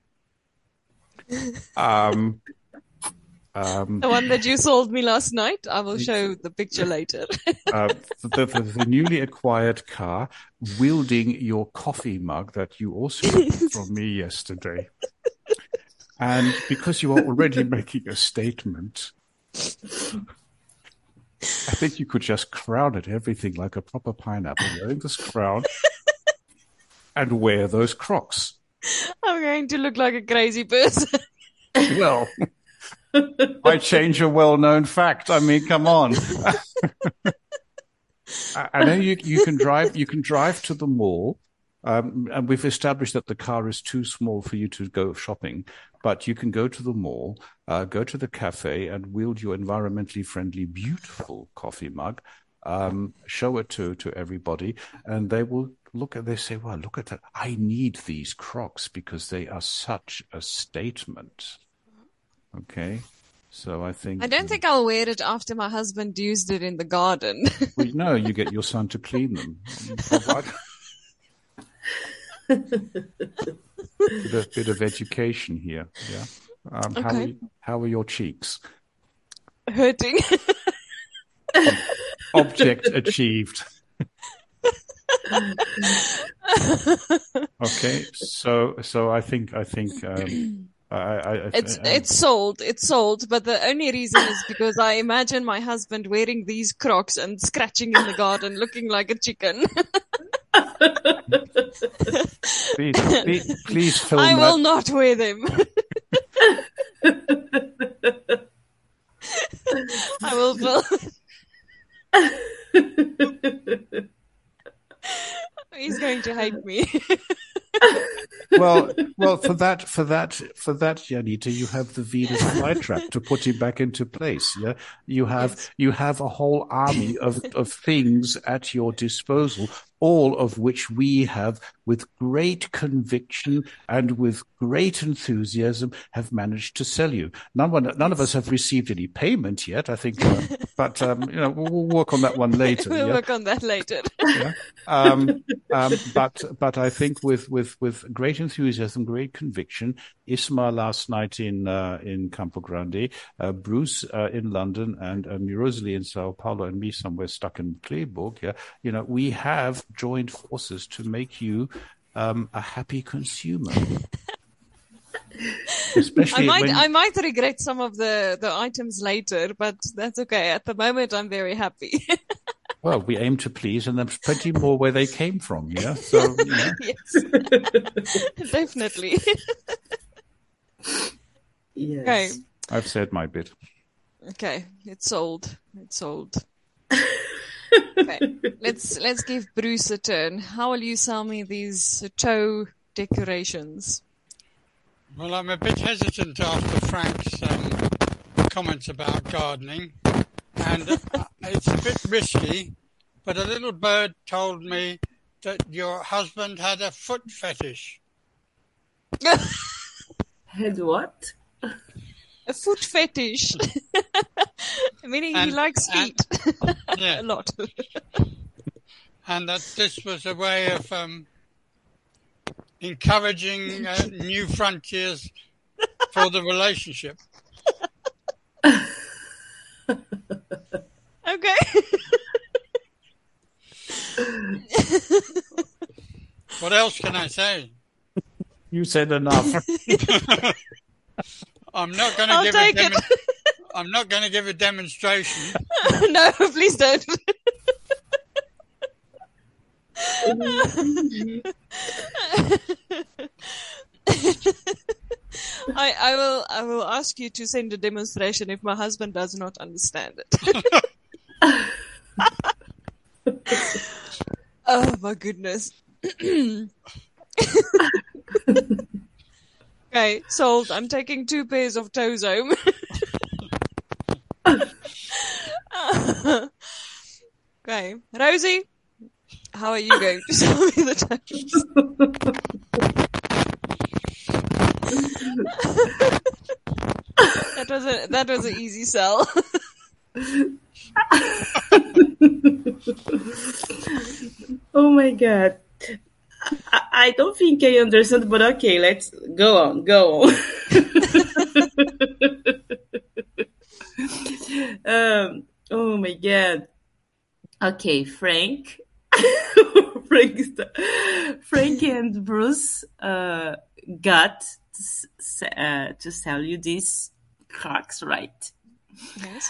Um, um, The one that you sold me last night. I will show the picture later. uh, the, the, the newly acquired car, wielding your coffee mug that you also got from me yesterday. And because you are already making a statement, I think you could just crown it, everything like a proper pineapple, wearing this crown and wear those Crocs. I'm going to look like a crazy person. Well, I change a well-known fact. I mean, come on. I know you you can drive you can drive to the mall, um, and we've established that the car is too small for you to go shopping. But you can go to the mall, uh, go to the cafe, and wield your environmentally friendly, beautiful coffee mug. Um, show it to to everybody, and they will look at. They say, "Well, look at that! I need these Crocs because they are such a statement." Okay, so I think I don't think I'll wear it after my husband used it in the garden. Well, no, you get your son to clean them. bit, of, bit of education here. Yeah. Um, Okay. How are, how are your cheeks? Hurting. Object achieved. Okay, so so I think I think um, I, I, I It's um, it's sold. It's sold. But the only reason is because I imagine my husband wearing these Crocs and scratching in the garden, looking like a chicken. please, please, please film I that. will not wear them. I will film. He's going to hate me. Well, well, for that, for that, for that, Janita, you have the Venus flytrap to put him back into place. Yeah, you have Yes. you have a whole army of of things at your disposal, all of which we have, with great conviction and with great enthusiasm, have managed to sell you. None one, none of us have received any payment yet, I think, uh, but um, you know, we'll, we'll work on that one later. We'll yeah? work on that later. Yeah. Um, um, but but I think with with with great enthusiasm, great conviction. Isma last night in uh, in Campo Grande, uh, Bruce uh, in London, and um, Rosalie in Sao Paulo, and me somewhere stuck in Kleeburg. Yeah, you know, we have joined forces to make you um, a happy consumer. Especially I might, when... I might regret some of the, the items later, but that's okay. At the moment, I'm very happy. Well, we aim to please, and there's plenty more where they came from. Yeah, so you know. Yes, definitely. Yes. Okay. I've said my bit. Okay, it's sold. It's sold. Okay, let's let's give Bruce a turn. How will you sell me these toe decorations? Well, I'm a bit hesitant after Frank's um, comments about gardening, and uh, it's a bit risky, but a little bird told me that your husband had a foot fetish. Had what? A foot fetish. Meaning And- he likes feet Yeah, a lot. and that this was a way of um, encouraging uh, new frontiers for the relationship. Okay. What else can I say? You said enough. I'm not going to I'll give take a it. demo- I'm not going to give a demonstration. No, please don't. I, I will I will ask you to send a demonstration if my husband does not understand it. Oh my goodness. Okay, sold. I'm taking two pairs of toes home. Okay, Rosie, how are you going to sell me the toes? That was a that was an easy sell. Oh my God. I, I don't think I understand, but okay, let's go on, go on. um, oh my God. Okay, Frank. Frank, Frank and Bruce uh, got to, s- uh, to sell you these Crocs, right? Yes.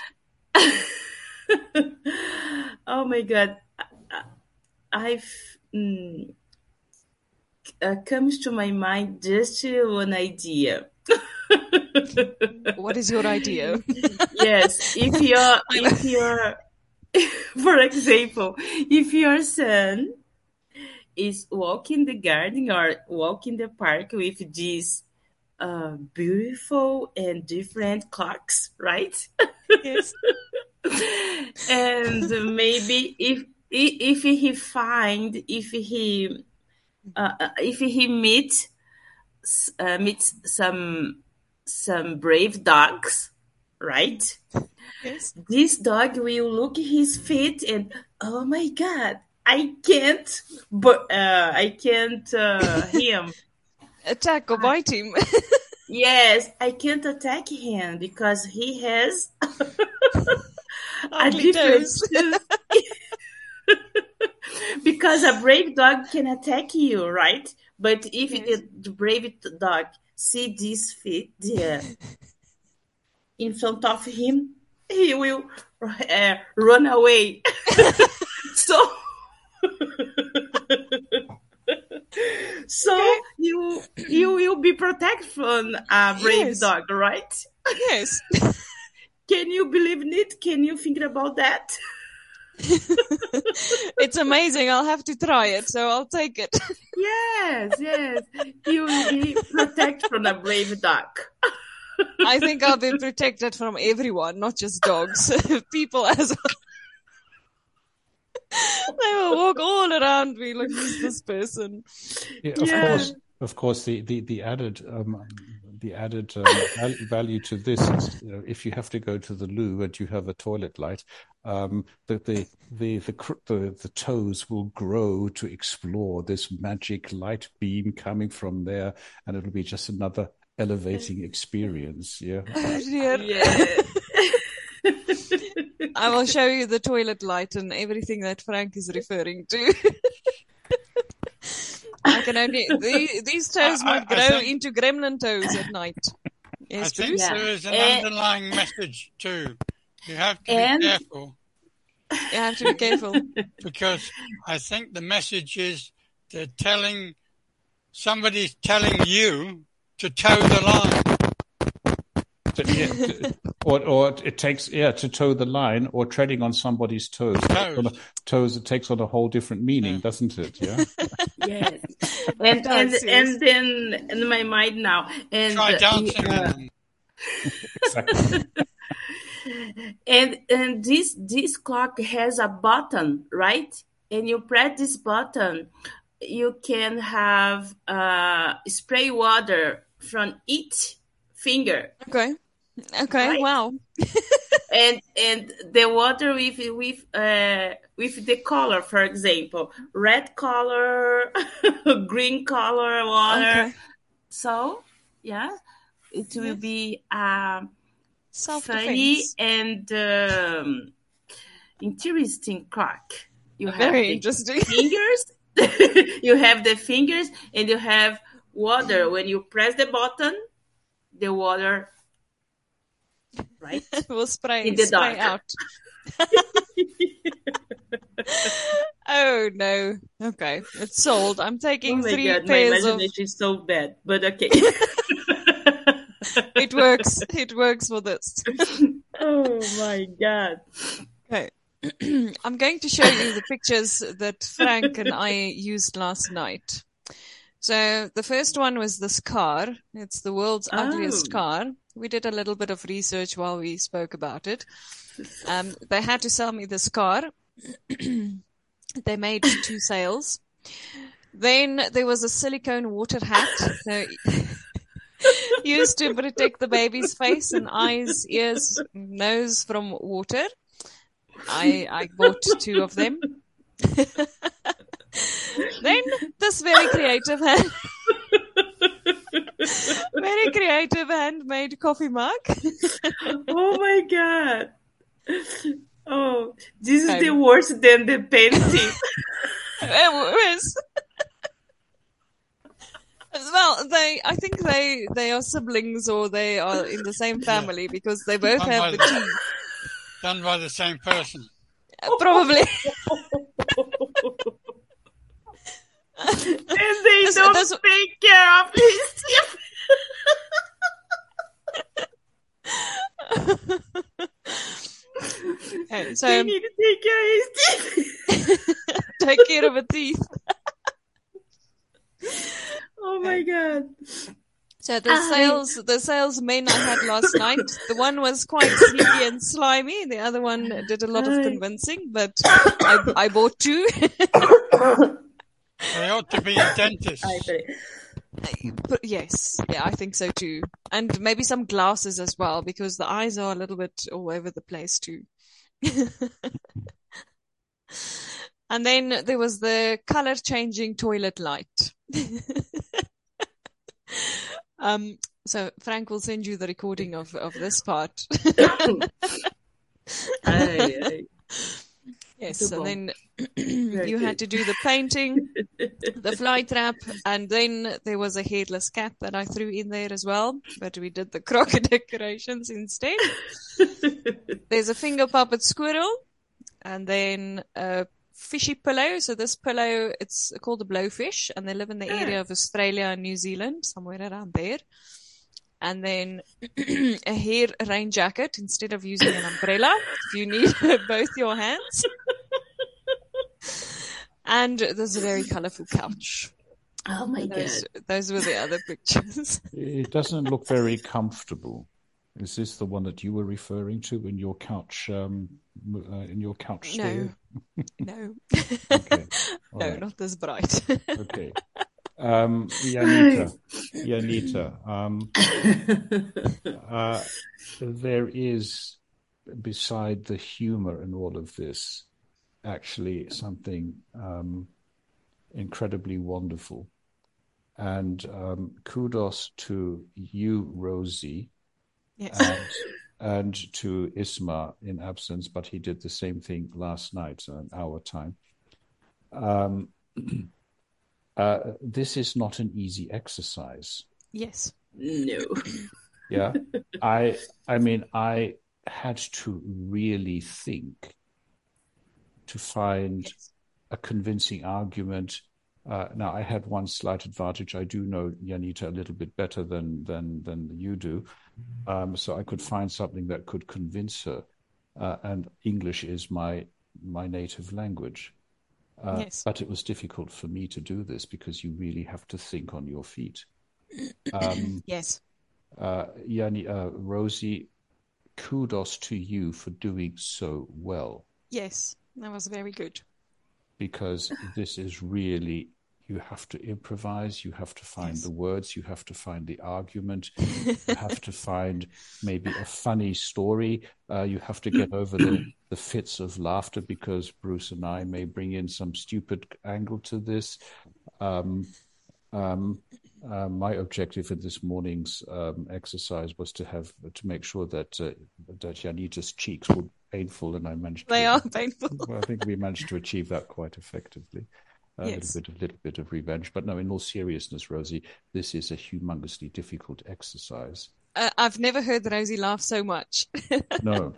Oh my God. I- I've mm, uh, comes to my mind just uh, one idea. What is your idea? Yes, if you're, if you're, for example, if your son is walking the garden or walking the park with these uh, beautiful and different clocks, right? Yes. And maybe if if he find if he uh, if he meet uh, meets some some brave dogs, right? Yes. This dog will look at his feet and oh my God, I can't, but uh, I can't uh, him. Attack or bite him. Yes, I can't attack him because he has a Ugly different toes. shoes. Because a brave dog can attack you, right? But if Yes. the, the brave dog see these feet there in front of him, he will uh, run away. So, so you you will be protected from a brave Yes. dog, right? Yes. Can you believe in it? Can you think about that? It's amazing. I'll have to try it, so I'll take it. Yes, yes. You will be protected from a brave dog. I think I'll be protected from everyone, not just dogs. People as well. They will walk all around me like, who's this person? Yeah, of Yeah. course, of course. The the the added um, the added um, val- value to this is, you know, if you have to go to the loo and you have a toilet light, um, the, the the the the the toes will grow to explore this magic light beam coming from there, and it'll be just another elevating experience. Yeah. Oh dear. Yeah. I will show you the toilet light and everything that Frank is referring to. I can only these, these toes I- might I grow think- into gremlin toes at night. I Yes, think Bruce. Yeah. there is an Eh. underlying message too. You have to be And- careful You have to be careful. because I think the message is they're telling somebody's telling you to toe the line. To- yeah, to- or or it takes yeah to toe the line, or treading on somebody's toes. Toes. On a- toes it takes on a whole different meaning, Yeah. doesn't it? Yeah. Yes. And does, and yes. and then in my mind now, and Try dancing uh, on them. Exactly. and and this this clock has a button, right? And you press this button, you can have uh, spray water from each finger, Okay. Okay. Right. Wow. and and the water with with uh, with the color, for example, red color, green color water. Okay. So yeah, it will Yes. be um, funny Self-defense. and um, interesting clock. You have Very the interesting. fingers, you have the fingers, and you have water. When you press the button, the water, right? We'll spray, In the spray dark. out. Oh no. Okay. It's sold. I'm Oh taking my three god, my pairs of imagination is so bad, but okay. it works. It works for this. Oh my god. Okay. I'm going to show you the pictures that Frank and I used last night. So the first one was this car. It's the world's Oh. ugliest car. We did a little bit of research while we spoke about it. Um, they had to sell me this car. They made two sales. Then there was a silicone water hat, so used to protect the baby's face and eyes, ears, nose from water. I I bought two of them. Then this very creative hand, very creative handmade coffee mug. Oh my god. Oh, this is Okay. the worse than the painting. It was. Well, they, I think they, they are siblings or they are in the same family because they both Done by have the the- teeth. Done by the same person. Probably. And they This- don't this- take care of his teeth. Okay, so They need to take care of his teeth. take care of the teeth. Oh my god. So the Ah, sales, the salesmen I had last night, the one was quite sneaky and slimy. The other one did a lot of Ay. convincing, but I, I bought two. They ought to be a dentist. Ay, peraí. But yes, yeah, I think so too. And maybe some glasses as well, because the eyes are a little bit all over the place too. And then there was the color changing toilet light. Um, so Frank will send you the recording of, of this part. Ay, ay. Yes, Muito bom. and then Very you good. had to do the painting, the fly trap, and then there was a headless cat that I threw in there as well, but we did the crocker decorations instead. There's a finger puppet squirrel, and then a fishy pillow. So this pillow, it's called a blowfish, and they live in the area of Australia and New Zealand, somewhere around there. And then a hair rain jacket instead of using an umbrella, if you need both your hands. And there's a very colorful couch. Oh my Those, god. those were the other pictures. It doesn't look very comfortable. Is this the one that you were referring to in your couch? Um, uh, in your couch No, stare? no, Okay. All no, right. not this bright. Okay. Um, Janita, Janita, um, uh, there is, beside the humor in all of this, actually something um, incredibly wonderful. And um, kudos to you, Rosie, Yes. and, and to Isma in absence, but he did the same thing last night, an hour time. Um, uh, this is not an easy exercise. Yes. No. Yeah. I, I mean, I had to really think to find Yes. a convincing argument. Uh, now, I had one slight advantage. I do know Janita a little bit better than than than you do, um, so I could find something that could convince her. Uh, and English is my my native language, uh, Yes. but it was difficult for me to do this because you really have to think on your feet. Um, Yes. uh, Yani, uh, Rosie, kudos to you for doing so well. Yes. That was very good. Because this is really, you have to improvise, you have to find Yes. the words, you have to find the argument, you have to find maybe a funny story, uh, you have to get over the, the fits of laughter because Bruce and I may bring in some stupid angle to this. Um, um, uh, my objective in this morning's um, exercise was to have to make sure that uh, that Janita's cheeks were painful, and I managed. They to, are painful. Well, I think we managed to achieve that quite effectively. A Yes. little bit, a little bit of revenge, but no. In all seriousness, Rosie, this is a humongously difficult exercise. Uh, I've never heard Rosie laugh so much. No.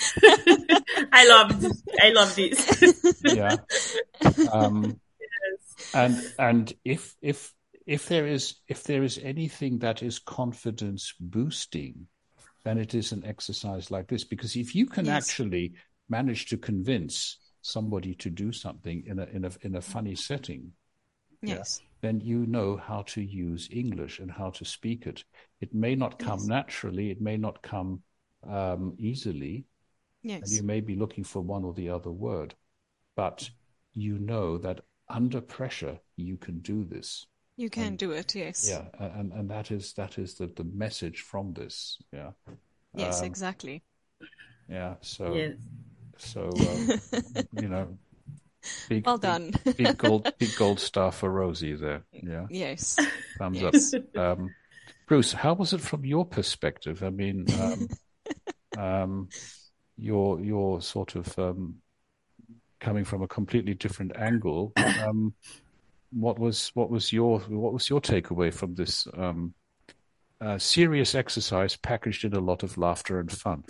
I love this. I love this. Yeah. Um, Yes. and and if if if there is if there is anything that is confidence boosting, then it is an exercise like this. Because if you can Yes. actually manage to convince somebody to do something in a in a in a funny setting, Yes. yeah, then you know how to use English and how to speak it. It may not come Yes. naturally, it may not come um, easily, and Yes. you may be looking for one or the other word, but you know that under pressure you can do this. You can And- do it. Yes. Yeah, and and that is that is the the message from this. Yeah, Yes. Um, Exactly. yeah. So Yes. so um, you know, big Well big- done. big gold big gold star for Rosie there. Yeah, Yes. thumbs Yes. up. Um, Bruce, how was it from your perspective? I mean, um, um, you're you're sort of um, coming from a completely different angle. Um, what was what was your what was your takeaway from this um, uh, serious exercise packaged in a lot of laughter and fun?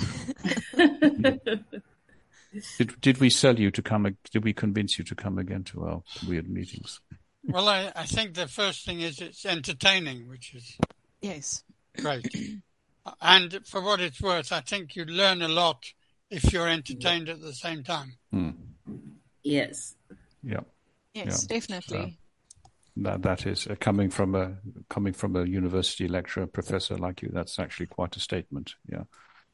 Did did we sell you to come? ag- Did we convince you to come again to our weird meetings? Well, I, I think the first thing is it's entertaining, which is Yes. great. And for what it's worth, I think you learn a lot if you're entertained at the same time. Hmm. Yes. Yeah, Yes. Yeah. Definitely. that that is uh, coming from a coming from a university lecturer professor like you. That's actually quite a statement. Yeah.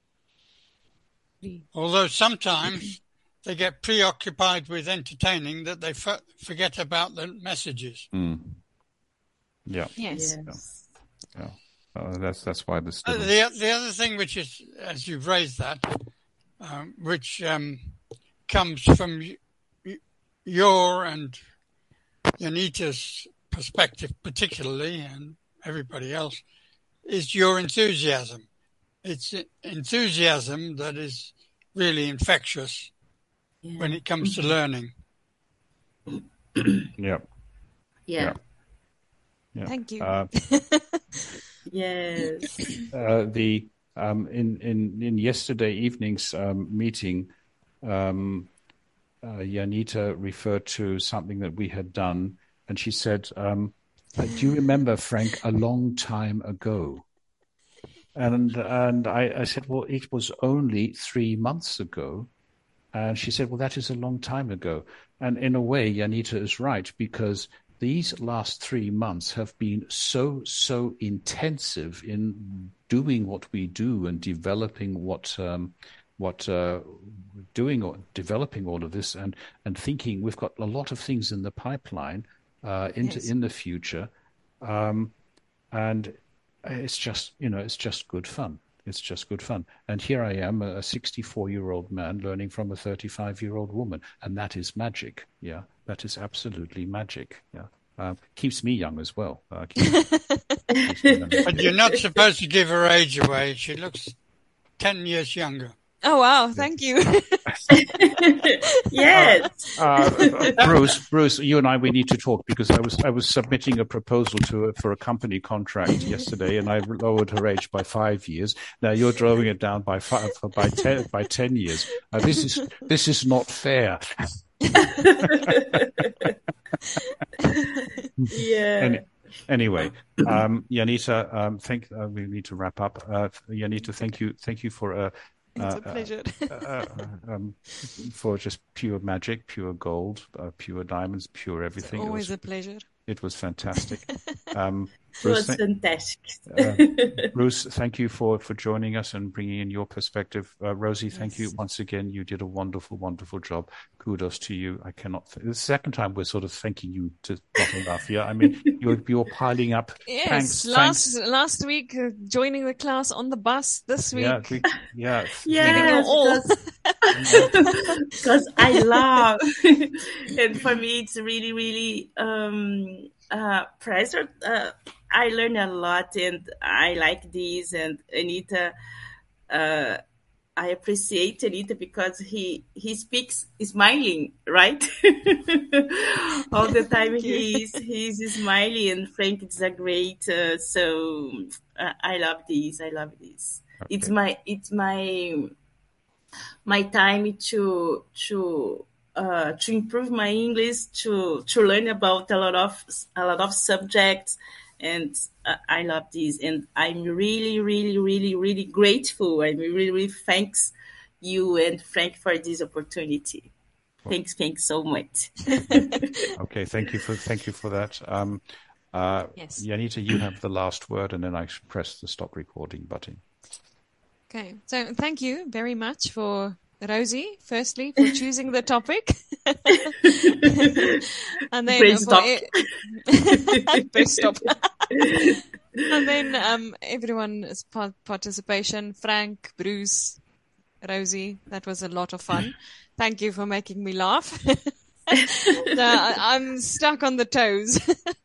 Although sometimes they get preoccupied with entertaining that they f- forget about the messages. Hmm. Yeah. Yes. Yes. Yeah. Uh, that's that's why this. Uh, Little... the the other thing, which is, as you've raised that, um, which um, comes from y- y- your and Janita's perspective, particularly, and everybody else, is your enthusiasm. It's enthusiasm that is really infectious Yeah. when it comes to learning. Yeah. Yeah. Yeah. Thank you. Uh, Yes. uh, the um, in in in yesterday evening's um, meeting, um, uh, Janita referred to something that we had done, and she said, um, uh, "Do you remember, Frank, a long time ago?" And and I, I said, "Well, it was only three months ago." And she said, "Well, that is a long time ago." And in a way, Janita is right, because these last three months have been so, so intensive in doing what we do and developing what, um, what, uh, doing or developing all of this, and, and thinking we've got a lot of things in the pipeline, uh, into, Yes. in the future. Um, and it's just, you know, it's just good fun. It's just good fun. And here I am, a sixty-four-year-old man learning from a thirty-five-year-old woman. And that is magic. Yeah, that is absolutely magic. Yeah. Uh, keeps me young as well. Uh, keeps, keeps me young. But you're not supposed to give her age away. She looks ten years younger. Oh, wow. Thank you. Yes. Uh, Bruce, Bruce, you and I, we need to talk because I was I was submitting a proposal to her for a company contract yesterday, and I lowered her age by five years. Now you're driving it down by five by ten by ten years. Uh, this is this is not fair. Yeah. Any, anyway, um, Janita, um, thank uh, we need to wrap up. Uh, Janita, thank you, thank you for uh, It's uh, a pleasure. uh, uh, um, for just pure magic, pure gold, uh, pure diamonds, pure everything. It's always it was, a pleasure. It was fantastic. Um, It was Bruce, fantastic. uh, Bruce, thank you for, for joining us and bringing in your perspective. Uh, Rosie, thank Yes. you once again. You did a wonderful, wonderful job. Kudos to you. I cannot. Th- the second time we're sort of thanking you to not enough. Yeah, I mean you're you're piling up. Yes, Thanks, last thanks. last week uh, joining the class on the bus. This week, Yeah, we, yeah. Yes, all. because, because I love, and for me, it's really, really um, uh, pleasure. Uh, I learn a lot, and I like this. And Anita, uh, I appreciate Anita because he he speaks smiling, right? All the time Thank you. he's he's smiling, and Frank is a great. Uh, so uh, I love this. I love this. It's Okay. my it's my my time to to uh, to improve my English, to to learn about a lot of a lot of subjects, and uh, I love this, and I'm really, really, really, really grateful. I'm really, really thanks you and Frank for this opportunity. Thanks, thanks so much. Okay. Thank you for thank you for that. Um, uh, Yes. Janita, you have the last word, and then I press the stop recording button. Okay, so thank you very much for Rosie, firstly, for choosing the topic. And then Great for stop. e- Best stop. And then um, everyone's part- participation, Frank, Bruce, Rosie, that was a lot of fun. Thank you for making me laugh. So I- I'm stuck on the toes.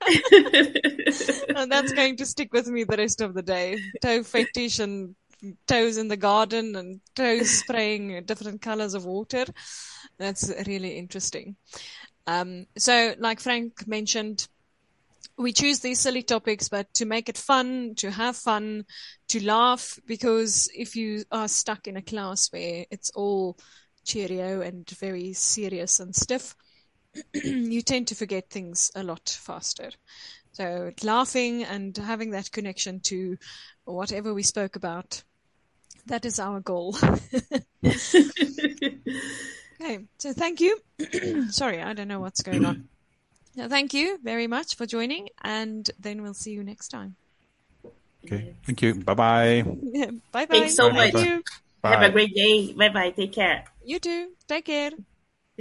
And that's going to stick with me the rest of the day. Toe fetish and toes in the garden and toes spraying different colors of water. That's really interesting. Um, so like Frank mentioned, we choose these silly topics, but to make it fun, to have fun, to laugh, because if you are stuck in a class where it's all cheerio and very serious and stiff, you tend to forget things a lot faster. So laughing and having that connection to whatever we spoke about, that is our goal. Okay, so thank you. Sorry, I don't know what's going on. Now, thank you very much for joining, and then we'll see you next time. Okay. Thank you. Bye-bye. Bye bye. Thanks so Bye, much. bye. You. Have Bye. a great day. Bye bye. Take care. You too. Take care.